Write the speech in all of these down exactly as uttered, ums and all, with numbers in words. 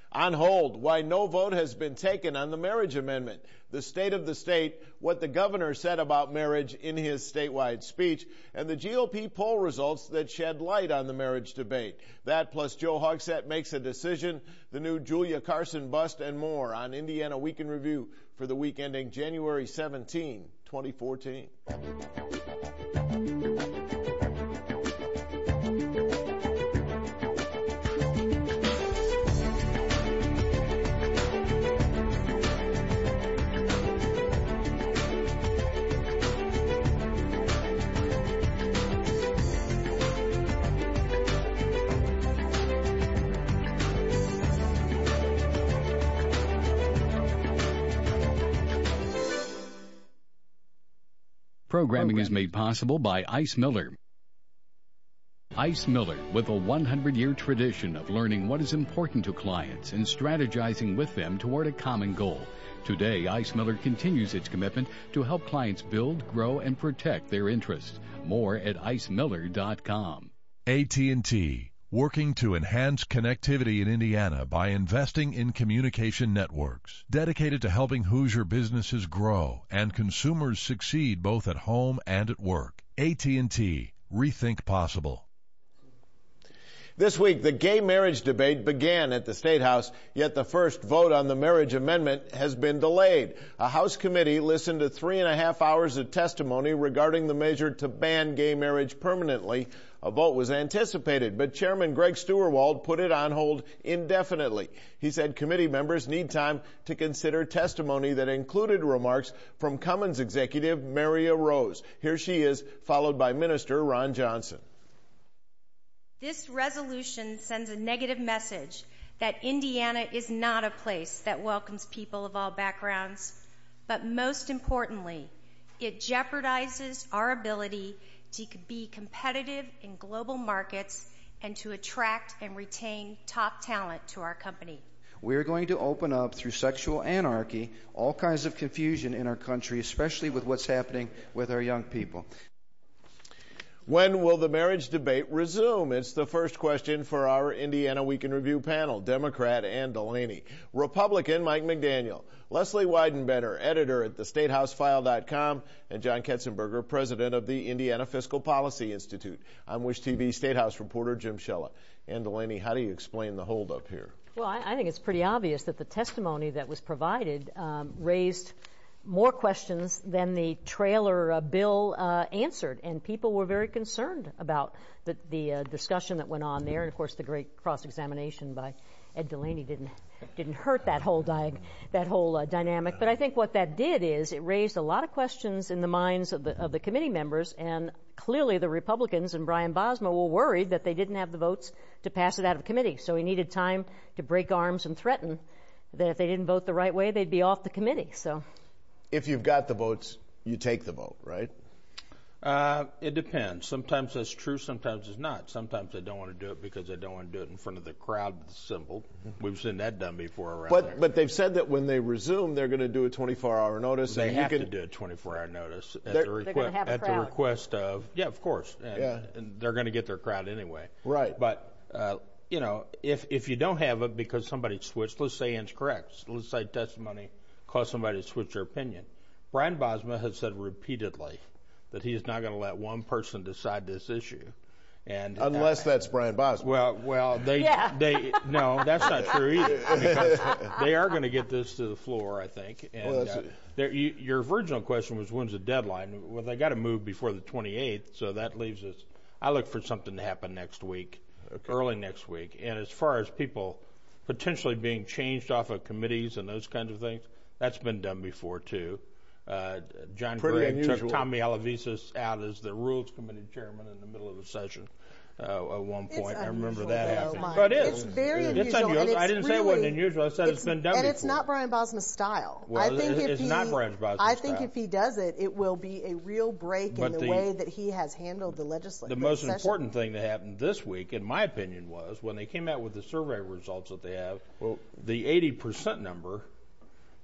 On hold, why no vote has been taken on the marriage amendment. The state of the state, what the governor said about marriage in his statewide speech, and the G O P poll results that shed light on the marriage debate. That plus Joe Hogsett makes a decision, the new Julia Carson bust, and more on Indiana Week in Review for the week ending January seventeenth, twenty fourteen. Programming is made possible by Ice Miller. Ice Miller, with a one hundred year tradition of learning what is important to clients and strategizing with them toward a common goal. Today, Ice Miller continues its commitment to help clients build, grow, and protect their interests. More at ice miller dot com. A T and T, working to enhance connectivity in Indiana by investing in communication networks, dedicated to helping Hoosier businesses grow and consumers succeed both at home and at work. A T and T, rethink possible. This week, the gay marriage debate began at the State House, yet the first vote on the marriage amendment has been delayed. A House committee listened to three and a half hours of testimony regarding the measure to ban gay marriage permanently. A vote was anticipated, but Chairman Greg Steuerwald put it on hold indefinitely. He said committee members need time to consider testimony that included remarks from Cummins executive Maria Rose. Here she is, followed by Minister Ron Johnson. This resolution sends a negative message that Indiana is not a place that welcomes people of all backgrounds, but most importantly, it jeopardizes our ability to be competitive in global markets and to attract and retain top talent to our company. We're going to open up, through sexual anarchy, all kinds of confusion in our country, especially with what's happening with our young people. When will the marriage debate resume? It's the first question for our Indiana Week in Review panel, Democrat Ann Delaney, Republican Mike McDaniel, Leslie Weidenbender, editor at the state house file dot com, and John Ketzenberger, president of the Indiana Fiscal Policy Institute. I'm Wish T V State House reporter Jim Shella. Ann Delaney, how do you explain the holdup here? Well, I, I think it's pretty obvious that the testimony that was provided um, raised more questions than the trailer uh, bill uh, answered, and people were very concerned about the, the uh, discussion that went on there. And of course, the great cross-examination by Ed Delaney didn't didn't hurt that whole diag- that whole uh, dynamic. But I think what that did is it raised a lot of questions in the minds of the of the committee members, and clearly the Republicans and Brian Bosma were worried that they didn't have the votes to pass it out of committee. So he needed time to break arms and threaten that if they didn't vote the right way, they'd be off the committee. So. If you've got the votes, you take the vote, right? Uh, it depends. Sometimes that's true, sometimes it's not. Sometimes they don't want to do it because they don't want to do it in front of the crowd with the symbol. We've seen that done before around but, there. But they've said that when they resume, they're going to do a twenty-four hour notice. They and have you can, to do a twenty-four hour notice at, they're, the, requ- they're have a at the request of, yeah, of course. And, yeah. and they're going to get their crowd anyway. Right. But, uh, you know, if, if you don't have it because somebody switched, let's say Ann's correct. Let's say testimony caused somebody to switch their opinion. Brian Bosma has said repeatedly that he's not going to let one person decide this issue, and unless uh, that's Brian Bosma. Well, well, they, yeah. they, no, that's not true either, because they are going to get this to the floor, I think. And well, that's uh, you, your original question was when's the deadline? Well, they got to move before the twenty-eighth, so that leaves us. I look for something to happen next week, okay. early next week. And as far as people potentially being changed off of committees and those kinds of things, that's been done before too. Uh, John Pretty Gregg unusual. took Tommy Alavisas out as the Rules Committee chairman in the middle of the session uh, at one point. I remember that happening. But it is. is. It's very it's unusual. unusual. And it's I didn't really, say it wasn't unusual. I said it's, it's been done and before. And it's not Brian Bosma's style. Well, I think it's if he, not Brian Bosma's I think style. if he does it, it will be a real break but in the, the way that he has handled the legislature. The most session. important thing that happened this week, in my opinion, was when they came out with the survey results that they have, well, the eighty percent number,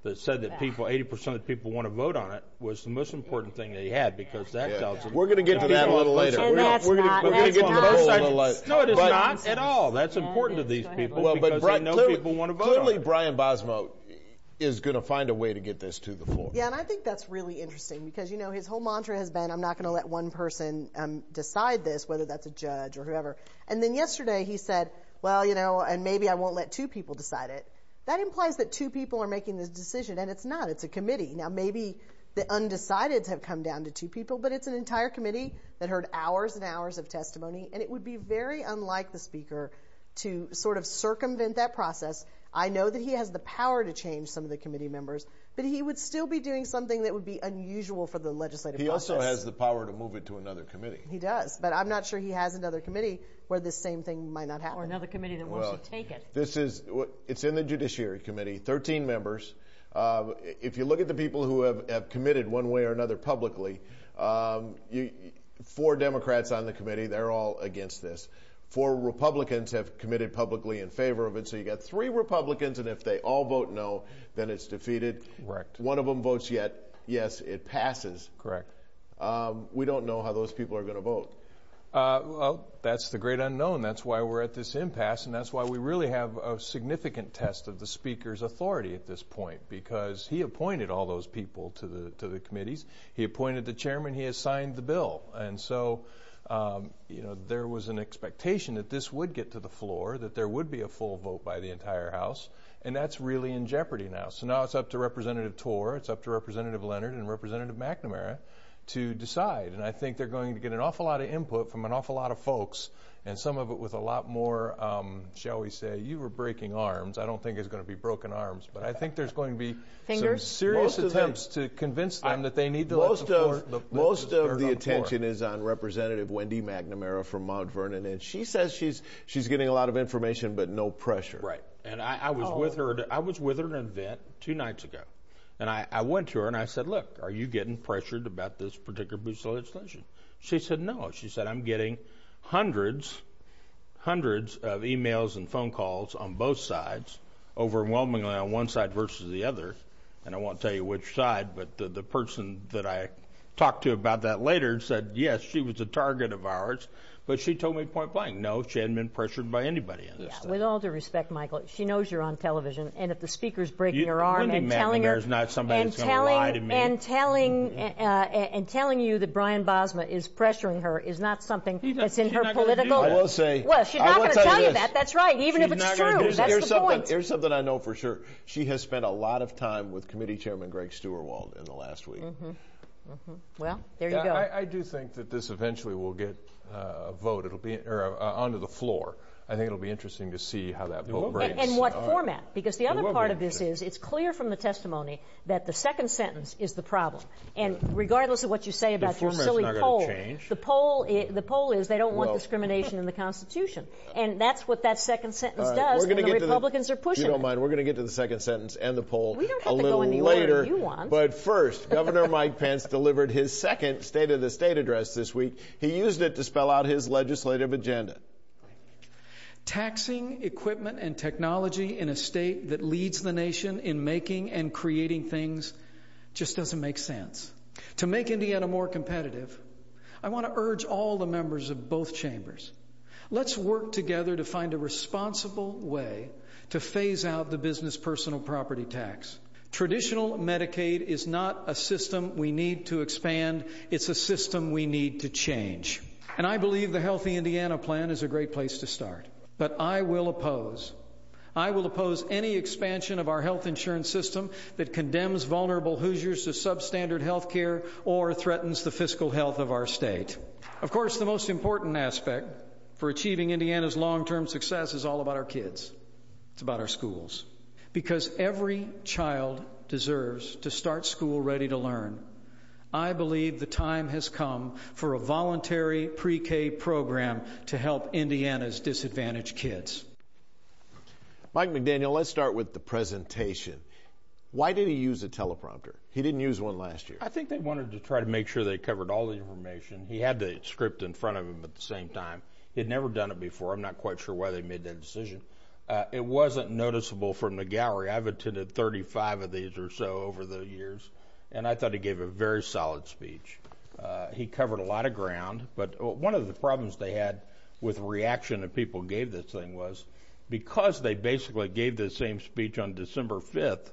that said that people, eighty percent of the people want to vote on it, was the most important thing that he had, because that Yeah. tells them. We're going to get to that a little later. And We're gonna- that's we're gonna- not- we're going to that's get to the not- poll a little later. No, it is But- not at all. That's Yeah, important it to these is. Go people ahead. Well, because but Bri- they know clearly, people want to vote clearly on it. Brian Bosma is going to find a way to get this to the floor. Yeah, and I think that's really interesting because, you know, his whole mantra has been, I'm not going to let one person um, decide this, whether that's a judge or whoever. And then yesterday he said, well, you know, and maybe I won't let two people decide it. That implies that two people are making this decision, and it's not. It's a committee. Now, maybe the undecideds have come down to two people, but it's an entire committee that heard hours and hours of testimony, and it would be very unlike the Speaker to sort of circumvent that process. I know that he has the power to change some of the committee members, but he would still be doing something that would be unusual for the legislative He process. also has the power to move it to another committee. He does, but I'm not sure he has another committee where this same thing might not happen. Or another committee that wants Well, to take it. This is, it's in the Judiciary Committee, thirteen members. Uh, if you look at the people who have, have committed one way or another publicly, um, you, four Democrats on the committee, they're all against this. Four Republicans have committed publicly in favor of it, so you got three Republicans, and if they all vote no, then it's defeated. Correct. One of them votes yet, yes, it passes. Correct. Um, we don't know how those people are going to vote. Uh, well, that's the great unknown. That's why we're at this impasse, and that's why we really have a significant test of the Speaker's authority at this point, because he appointed all those people to the to the committees. He appointed the chairman. He has signed the bill, and so um, you know there was an expectation that this would get to the floor, that there would be a full vote by the entire House, and that's really in jeopardy now. So now it's up to Representative Torr, it's up to Representative Leonard, and Representative McNamara to decide. And I think they're going to get an awful lot of input from an awful lot of folks, and some of it with a lot more, um, shall we say, you were breaking arms. I don't think it's going to be broken arms, but I think there's going to be Fingers? some serious Most of attempts to convince them I, that they need to most let the floor, of the, most the, of the on attention floor. is on Representative Wendy McNamara from Mount Vernon, and she says she's she's getting a lot of information but no pressure. Right. And I, I was Oh. with her. I was with her at an event two nights ago, and I, I went to her and I said, "Look, are you getting pressured about this particular piece of legislation?" She said, "No." She said, "I'm getting hundreds, hundreds of emails and phone calls on both sides, overwhelmingly on one side versus the other, and I won't tell you which side, but the the person that I talked to about that later said, yes, she was a target of ours." But she told me point blank, no, she hadn't been pressured by anybody on this Yeah, stuff. with all due respect, Michael, she knows you're on television, and if the Speaker's breaking You- her arm Wendy and telling her McNamara's not somebody and that's gonna telling lie to me. and telling uh, and telling you that Brian Bosma is pressuring her is not something He's not- that's in she's her not gonna political. do that. I will say. Well, she's I not will going to tell tell you this. that. That's right. Even if She's it's not gonna true, do Here's, that. that's here's the something. point. Here's something I know for sure. She has spent a lot of time with Committee Chairman Greg Steuerwald in the last week. Mm-hmm. Mm-hmm. Well, there you Yeah, go. I, I do think that this eventually will get uh, a vote. It'll be or uh, onto the floor. I think it'll be interesting to see how that vote will be. breaks. And, and what Uh, format? Because the It other will part be of this interesting. is it's clear from the testimony that the second sentence is the problem. And regardless of what you say about your format's silly not gonna poll, change. the poll i- the poll is they don't want Well- discrimination in the Constitution, and that's what that second sentence All right, does. we're gonna And the get to Republicans are If pushing you don't it. mind, we're going to get to the second sentence and the poll We don't a have to little go in the order later. you want. But first, Governor Mike Pence delivered his second State of the State address this week. He used it to spell out his legislative agenda. Taxing equipment and technology in a state that leads the nation in making and creating things just doesn't make sense. To make Indiana more competitive, I want to urge all the members of both chambers. Let's work together to find a responsible way to phase out the business personal property tax. Traditional Medicaid is not a system we need to expand. It's a system we need to change. And I believe the Healthy Indiana Plan is a great place to start. But I will oppose. I will oppose any expansion of our health insurance system that condemns vulnerable Hoosiers to substandard health care or threatens the fiscal health of our state. Of course, the most important aspect for achieving Indiana's long-term success is all about our kids. It's about our schools. Because every child deserves to start school ready to learn. I believe the time has come for a voluntary pre-K program to help Indiana's disadvantaged kids. Mike McDaniel, let's start with the presentation. Why did he use a teleprompter? He didn't use one last year. I think they wanted to try to make sure they covered all the information. He had the script in front of him at the same time. He had never done it before. I'm not quite sure why they made that decision. Uh, it wasn't noticeable from the gallery. I've attended thirty-five of these or so over the years, and I thought he gave a very solid speech. Uh, he covered a lot of ground, but one of the problems they had with reaction that people gave this thing was because they basically gave the same speech on December fifth,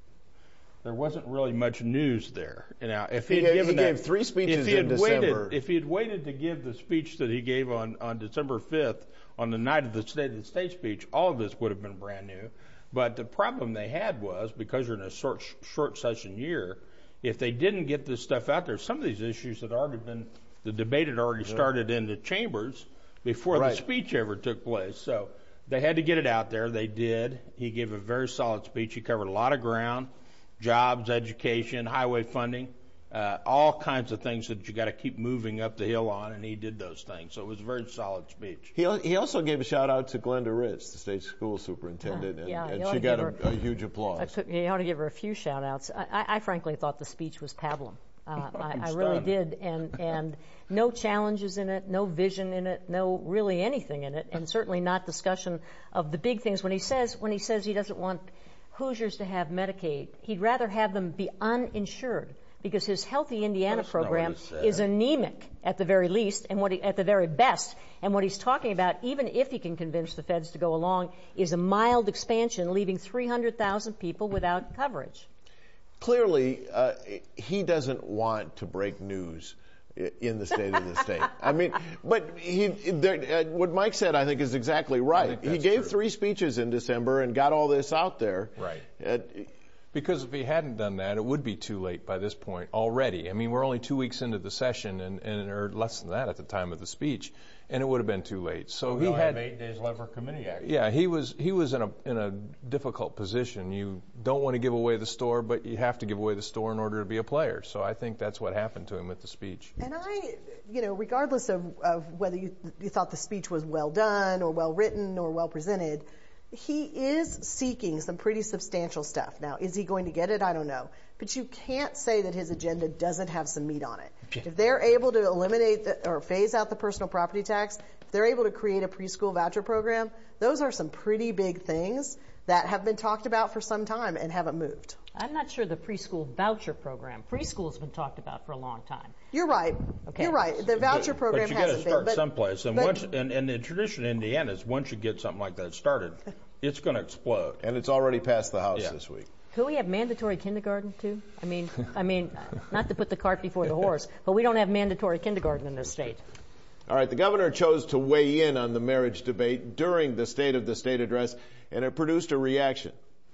there wasn't really much news there. Now, if he, he, had gave, given he that, gave three speeches if he had in waited, December. If he had waited to give the speech that he gave on, on December fifth, on the night of the State of the State speech, all of this would have been brand new. But the problem they had was, because you're in a short, short session year, if they didn't get this stuff out there, some of these issues had already been, the debate had already started in the chambers before right. the speech ever took place. So they had to get it out there. They did. He gave a very solid speech. He covered a lot of ground, jobs, education, highway funding, uh, all kinds of things that you got to keep moving up the hill on, and he did those things. So it was a very solid speech. He he also gave a shout out to Glenda Ritz, the state school superintendent, and, yeah, and she got a, a huge applause. I, you ought to give her a few shout outs. I, I, I frankly thought the speech was pablum. Uh, I, I really did, and and no challenges in it, no vision in it, no really anything in it, and certainly not discussion of the big things. When he says when he says he doesn't want Hoosiers to have Medicaid, he'd rather have them be uninsured, because his Healthy Indiana That's program is anemic at the very least, and what he, at the very best. And what he's talking about, even if he can convince the feds to go along, is a mild expansion, leaving three hundred thousand people without coverage. Clearly, uh, he doesn't want to break news in the state of the state. I mean, but he, there, uh, what Mike said, I think, is exactly right. He gave true. three speeches in December and got all this out there. Right. Uh, Because if he hadn't done that, it would be too late by this point already. I mean, we're only two weeks into the session, and, and or less than that at the time of the speech, and it would have been too late. So we he only had have eight days left for committee action. Yeah, he was he was in a in a difficult position. You don't want to give away the store, but you have to give away the store in order to be a player. So I think that's what happened to him with the speech. And I, you know, regardless of, of whether you, you thought the speech was well done or well written or well presented, he is seeking some pretty substantial stuff. Now, is he going to get it? I don't know. But you can't say that his agenda doesn't have some meat on it. If they're able to eliminate the, or phase out the personal property tax, if they're able to create a preschool voucher program, those are some pretty big things that have been talked about for some time and haven't moved. I'm not sure the preschool voucher program. Preschool's been talked about for a long time. You're right. Okay. You're right. The voucher but, program but you hasn't got to start been. someplace, and but, once and, and the tradition in Indiana is once you get something like that started, it's going to explode. and it's already passed the House Yeah. this week. Could we have mandatory kindergarten too? I mean, I mean, not to put the cart before the horse, but we don't have mandatory kindergarten in this state. All right, the governor chose to weigh in on the marriage debate during the State of the State address, and it produced a reaction.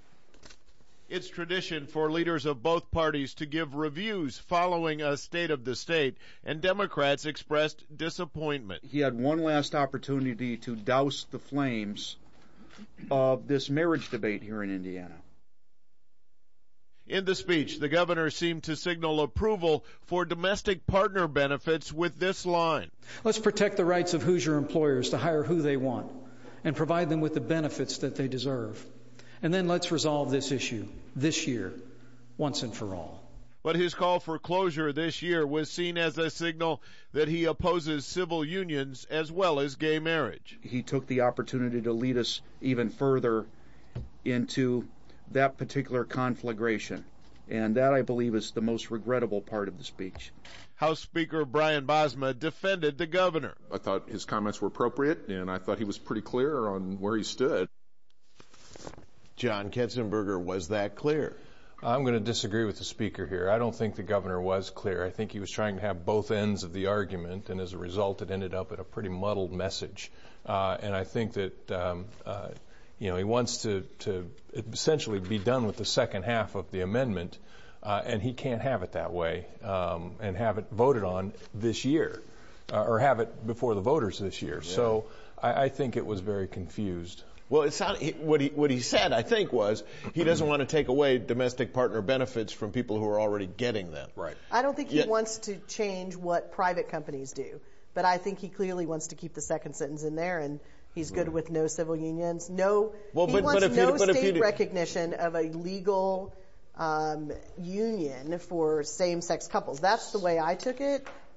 It's tradition for leaders of both parties to give reviews following a State of the State, and Democrats expressed disappointment. He had one last opportunity to douse the flames of this marriage debate here in Indiana. In the speech, the governor seemed to signal approval for domestic partner benefits with this line. Let's protect the rights of Hoosier employers to hire who they want and provide them with the benefits that they deserve. And then let's resolve this issue this year, once and for all. But his call for closure this year was seen as a signal that he opposes civil unions as well as gay marriage. He took the opportunity to lead us even further into that particular conflagration. And that, I believe, is the most regrettable part of the speech. House Speaker Brian Bosma defended the governor. I thought his comments were appropriate, and I thought he was pretty clear on where he stood. John Ketzenberger was that clear. I'm going to disagree with the speaker here. I don't think the governor was clear. I think he was trying to have both ends of the argument, and as a result, it ended up in a pretty muddled message. Uh, and I think that um, uh, you know he wants to, to essentially be done with the second half of the amendment, uh, and he can't have it that way um, and have it voted on this year, uh, or have it before the voters this year. Yeah. So I, I think it was very confused. Well, it sounded, what he what he said, I think, was he doesn't want to take away domestic partner benefits from people who are already getting them. Right. I don't think he Yeah. wants to change what private companies do, but I think he clearly wants to keep the second sentence in there, and he's good with no civil unions, no. Well, he but- wants but if you- no but if state you- recognition of a legal um, union for same-sex couples. That's the way I took it.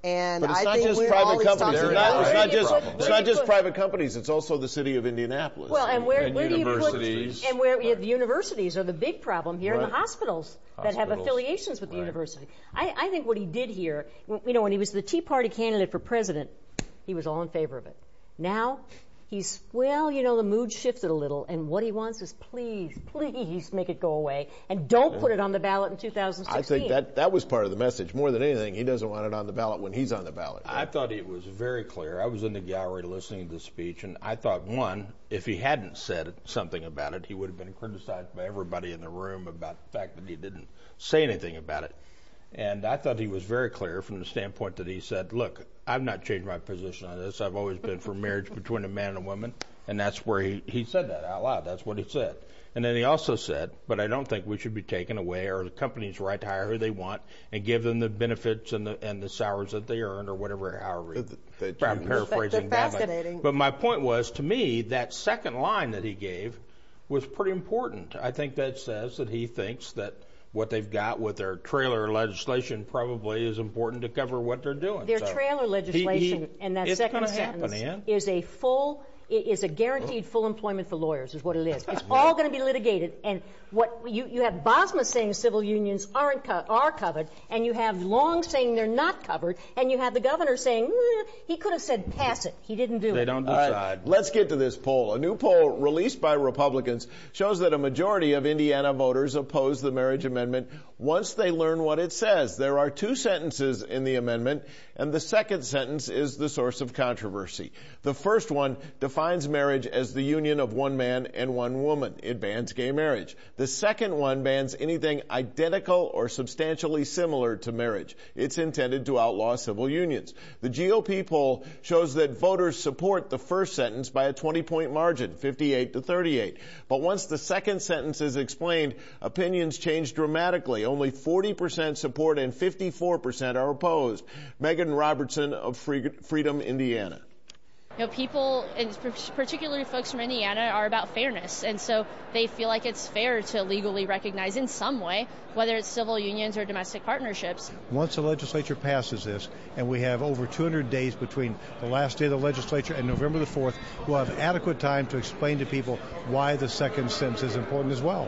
And but it's I not think just all private he's companies. talking It's not, it's about- not just Where it's do not you just put- private companies. It's also the city of Indianapolis. Well, and where, And where do you put universities. and where yeah, the universities are the big problem here, and Right. the hospitals, that have Hospitals. affiliations with the Right. university. I, I think what he did here, you know, when he was the Tea Party candidate for president, he was all in favor of it. Now, he's, well, you know, the mood shifted a little, and what he wants is please, please make it go away, and don't put it on the ballot in two thousand sixteen. I think that that was part of the message. More than anything, he doesn't want it on the ballot when he's on the ballot. I thought it was very clear. I was in the gallery listening to the speech, and I thought, one, if he hadn't said something about it, he would have been criticized by everybody in the room about the fact that he didn't say anything about it. And I thought he was very clear from the standpoint that he said, look, I've not changed my position on this. I've always been for marriage between a man and a woman. And that's where he, he said that out loud. That's what he said. And then he also said, but I don't think we should be taken away, or the company's right to hire who they want and give them the benefits and the and the salaries that they earn, or whatever, however. That- that I'm you- paraphrasing They're badly. fascinating. But my point was, to me, that second line that he gave was pretty important. I think that says that he thinks that what they've got with their trailer legislation probably is important to cover what they're doing. Their So trailer he- legislation he- and that it's second gonna happen, sentence Ann. is a full, it is a guaranteed full employment for lawyers, is what it is. It's all going to be litigated, and what you you have Bosma saying civil unions aren't co- are covered, and you have Long saying they're not covered, and you have the governor saying eh, he could have said pass it, he didn't do They it. don't All right, decide. let's get to this poll. A new poll released by Republicans shows that a majority of Indiana voters oppose the marriage amendment once they learn what it says. There are two sentences in the amendment, and the second sentence is the source of controversy. The first one defines marriage as the union of one man and one woman. It bans gay marriage. The second one bans anything identical or substantially similar to marriage. It's intended to outlaw civil unions. The G O P poll shows that voters support the first sentence by a twenty-point margin, fifty-eight to thirty-eight. But once the second sentence is explained, opinions change dramatically. Only forty percent support and fifty-four percent are opposed. Megan Robertson of Freedom, Indiana. You know, people, and particularly folks from Indiana, are about fairness, and so they feel like it's fair to legally recognize in some way, whether it's civil unions or domestic partnerships. Once the legislature passes this, and we have over two hundred days between the last day of the legislature and November the fourth, we'll have adequate time to explain to people why the second sentence is important as well.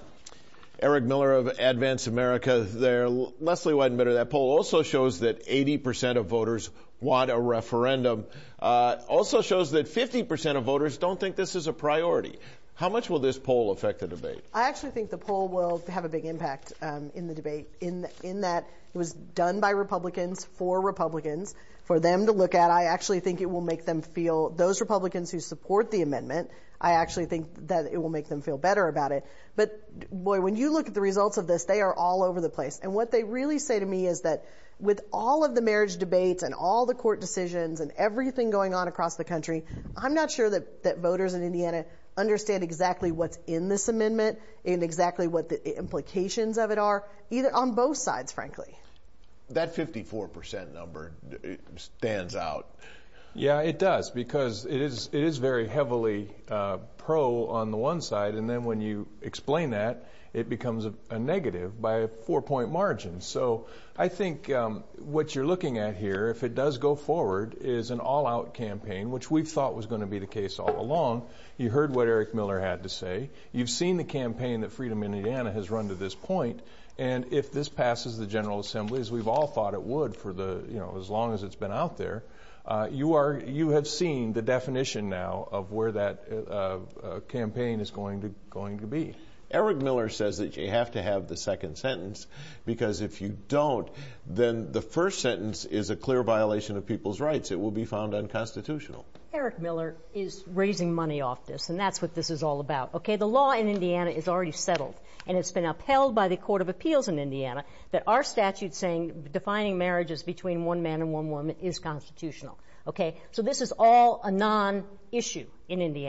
Eric Miller of Advance America there. Leslie Weidenbitter, that poll also shows that eighty percent of voters want a referendum. Uh, also shows that fifty percent of voters don't think this is a priority. How much will this poll affect the debate? I actually think the poll will have a big impact um, in the debate, in in that it was done by Republicans for Republicans, for them to look at. I actually think it will make them feel, those Republicans who support the amendment, I actually think that it will make them feel better about it. But, boy, when you look at the results of this, they are all over the place. And what they really say to me is that with all of the marriage debates and all the court decisions and everything going on across the country, I'm not sure that, that voters in Indiana understand exactly what's in this amendment and exactly what the implications of it are, either on both sides, frankly. That fifty-four percent number stands out. Yeah, it does, because it is it is very heavily uh, pro on the one side, and then when you explain that, it becomes a, a negative by a four-point margin. So I think um, what you're looking at here, if it does go forward, is an all-out campaign, which we've thought was going to be the case all along. You heard what Eric Miller had to say. You've seen the campaign that Freedom Indiana has run to this point. And if this passes the General Assembly, as we've all thought it would for the, you know, as long as it's been out there, uh, you are, you have seen the definition now of where that uh, uh, campaign is going to going to be. Eric Miller says that you have to have the second sentence, because if you don't, then the first sentence is a clear violation of people's rights. It will be found unconstitutional. Eric Miller is raising money off this, and that's what this is all about. Okay, the law in Indiana is already settled, and it's been upheld by the Court of Appeals in Indiana that our statute saying defining marriages between one man and one woman is constitutional. Okay, so this is all a non-issue in Indiana.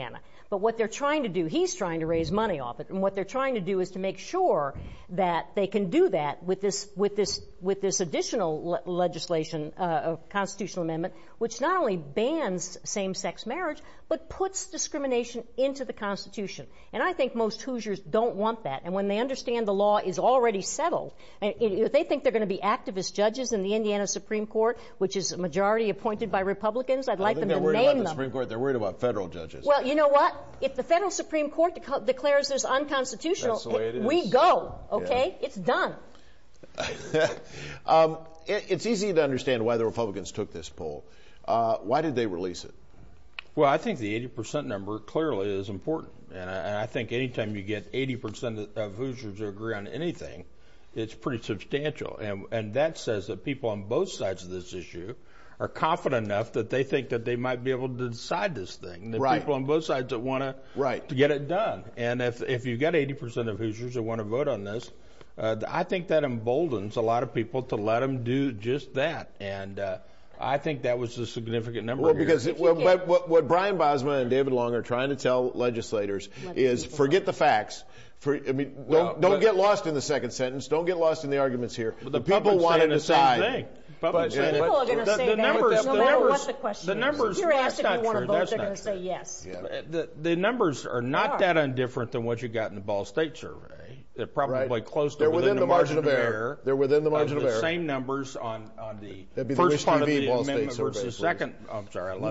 But what they're trying to do, he's trying to raise money off it, and what they're trying to do is to make sure that they can do that with this with this with this additional le- legislation, uh, a constitutional amendment, which not only bans same-sex marriage but puts discrimination into the Constitution. And I think most Hoosiers don't want that. And when they understand the law is already settled, and if they think they're going to be activist judges in the Indiana Supreme Court, which is a majority appointed by Republicans, I'd like them to name them. They're worried about the Supreme Court. They're worried about federal judges. Well, you know what? If the federal Supreme Court de- declares this unconstitutional, That's the way it is. we go. Okay, yeah. It's done. um, it, it's easy to understand why the Republicans took this poll. Uh, why did they release it? Well, I think the eighty percent number clearly is important. And I, and I think anytime you get eighty percent of Hoosiers to agree on anything, it's pretty substantial. And, and that says that people on both sides of this issue are confident enough that they think that they might be able to decide this thing. The right. people on both sides that want right. to get it done. And if, if you've got eighty percent of Hoosiers that want to vote on this, uh, I think that emboldens a lot of people to let them do just that. And uh, I think that was a significant number. Well, here. because it, what, what, what Brian Bosma and David Long are trying to tell legislators Let is forget the facts. For, I mean, don't, well, don't but, get lost in the second sentence. Don't get lost in the arguments here. The, the people want to decide. The same thing. But, yeah, people are going to say the that numbers, no the matter numbers, what the question the numbers, is. If you're asked if you want to vote, that's they're going to true. say yes. Yeah. The, the numbers are not that undifferent than what you got in the Ball State survey. They're probably right. close to They're within, within the, the margin, margin of error. error. They're within the margin of, of error. The same numbers on, on the That'd be first the part T V of the Ball amendment State versus the survey, second. Oh, I'm sorry, I love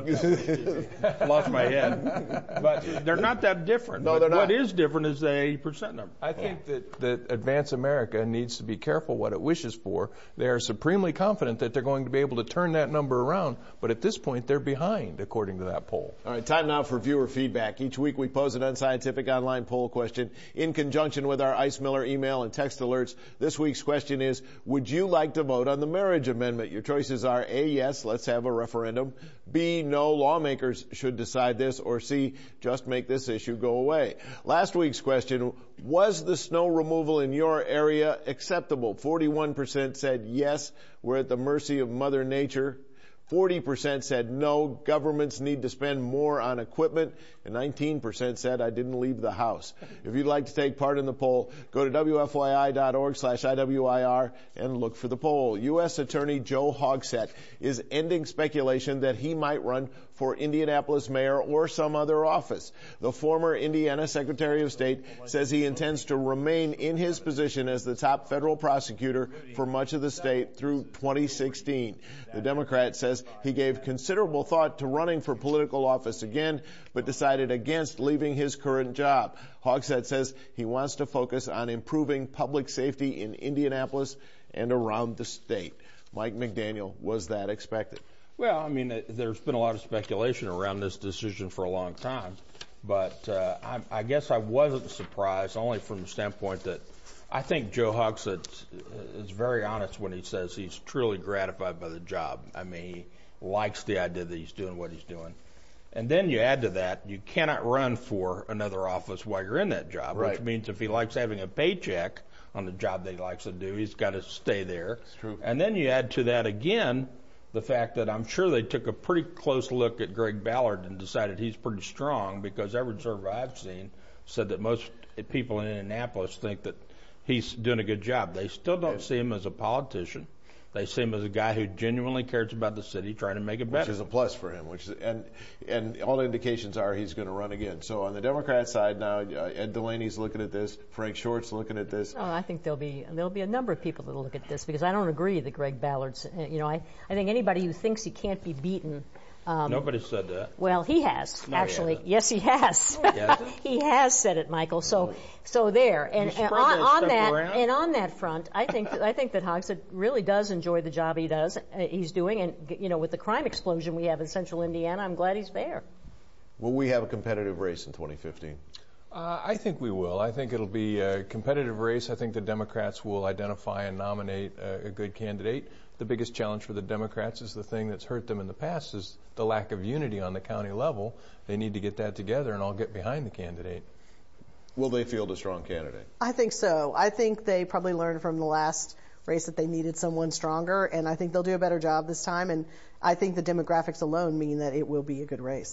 that. Lost my head. But they're not that different. No, but they're not. What is different is the eighty percent number. I think yeah. that, that Advance America needs to be careful what it wishes for. They are supremely confident that they're going to be able to turn that number around, but at this point they're behind, according to that poll. All right, time now for viewer feedback. Each week we pose an unscientific online poll question in conjunction with our Ice Miller email and text alerts. This week's question is, would you like to vote on the marriage amendment? Your choices are A, yes, let's have a referendum, B, no, lawmakers should decide this, or C, just make this issue go away. Last week's question, was the snow removal in your area acceptable? forty-one percent said yes, we're at the mercy of Mother Nature. forty percent said no, governments need to spend more on equipment, and nineteen percent said I didn't leave the house. If you'd like to take part in the poll, go to W F Y I dot org slash I W I R and look for the poll. U S Attorney Joe Hogsett is ending speculation that he might run for Indianapolis mayor or some other office. The former Indiana Secretary of State says he intends to remain in his position as the top federal prosecutor for much of the state through twenty sixteen. The Democrat says he gave considerable thought to running for political office again, but decided against leaving his current job. Hogsett says he wants to focus on improving public safety in Indianapolis and around the state. Mike McDaniel, was that expected? Well, I mean, there's been a lot of speculation around this decision for a long time, but uh, I, I guess I wasn't surprised, only from the standpoint that I think Joe Hogsett is very honest when he says he's truly gratified by the job. I mean, he likes the idea that he's doing what he's doing. And then you add to that, you cannot run for another office while you're in that job, right. which means if he likes having a paycheck on the job that he likes to do, he's got to stay there. That's true. And then you add to that again the fact that I'm sure they took a pretty close look at Greg Ballard and decided he's pretty strong, because every survey I've seen said that most people in Indianapolis think that he's doing a good job. They still don't see him as a politician. They see him as a guy who genuinely cares about the city, trying to make it better. Which is a plus for him. Which is, and and all indications are he's going to run again. So on the Democrat side now, uh, Ed Delaney's looking at this. Frank Short's looking at this. Oh, I think there'll be there'll be a number of people that will look at this, because I don't agree that Greg Ballard's. You know, I I think anybody who thinks he can't be beaten. Um, Nobody said that. Well, he has, no, actually. He yes, he has. No, he, hasn't. He has said it, Michael. So, so there. And, and on, on that, around. and on that front, I think I think that Hogsett really does enjoy the job he does. Uh, he's doing, and you know, with the crime explosion we have in Central Indiana, I'm glad he's there. Will we have a competitive race in twenty fifteen? Uh, I think we will. I think it'll be a competitive race. I think the Democrats will identify and nominate a, a good candidate. The biggest challenge for the Democrats is the thing that's hurt them in the past is the lack of unity on the county level. They need to get that together and all get behind the candidate. Will they field a strong candidate? I think so. I think they probably learned from the last race that they needed someone stronger, and I think they'll do a better job this time. And I think the demographics alone mean that it will be a good race.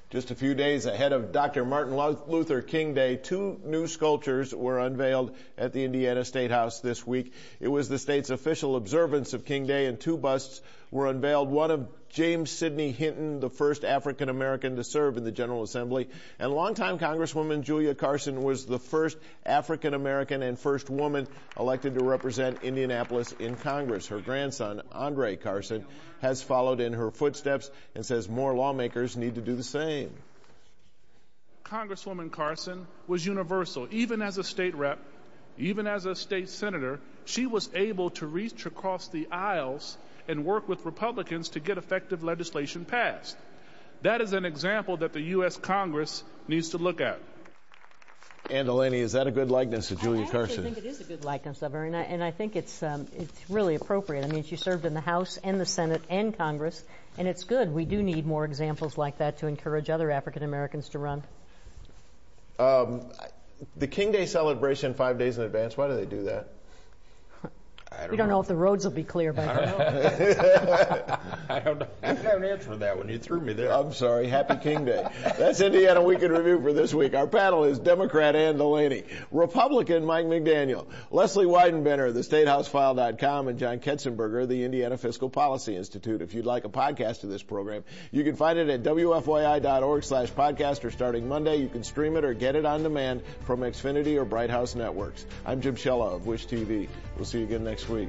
Just a few days ahead of Doctor Martin Luther King Day, two new sculptures were unveiled at the Indiana State House this week. It was the state's official observance of King Day, and two busts were unveiled, one of James Sidney Hinton, the first African American to serve in the General Assembly, and longtime Congresswoman Julia Carson was the first African American and first woman elected to represent Indianapolis in Congress. Her grandson, Andre Carson, has followed in her footsteps and says more lawmakers need to do the same. Congresswoman Carson was universal. Even as a state rep, even as a state senator, she was able to reach across the aisles and work with Republicans to get effective legislation passed. That is an example that the U S Congress needs to look at. Ann Delaney, is that a good likeness of Julia I Carson? I think it is a good likeness of her, and I, and I think it's um, it's really appropriate. I mean, she served in the House and the Senate and Congress, and it's good. We do need more examples like that to encourage other African Americans to run. Um, the King Day celebration five days in advance, why do they do that? I don't we don't know. know if the roads will be clear by then. I don't know. I don't know. I don't have an answer for that one. You threw me there. I'm sorry. Happy King Day. That's Indiana Week in Review for this week. Our panel is Democrat Ann Delaney, Republican Mike McDaniel, Leslie Weidenbender, the State House File dot com, and John Ketzenberger, the Indiana Fiscal Policy Institute. If you'd like a podcast of this program, you can find it at W F Y I dot org slash podcast, or starting Monday, you can stream it or get it on demand from Xfinity or Bright House Networks. I'm Jim Shella of Wish T V. We'll see you again next week.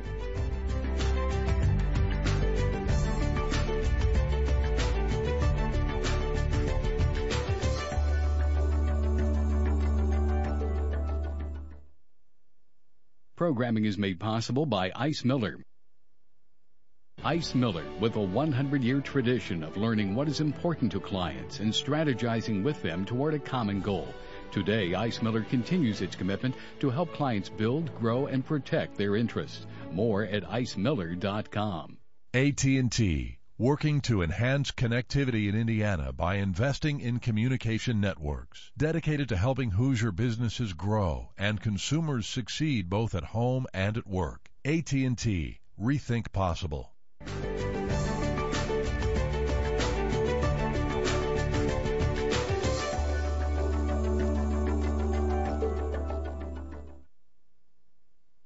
Programming is made possible by Ice Miller. Ice Miller, with a one hundred year tradition of learning what is important to clients and strategizing with them toward a common goal. Today, Ice Miller continues its commitment to help clients build, grow, and protect their interests. More at ice miller dot com. A T and T, working to enhance connectivity in Indiana by investing in communication networks, dedicated to helping Hoosier businesses grow and consumers succeed both at home and at work. A T and T, rethink possible.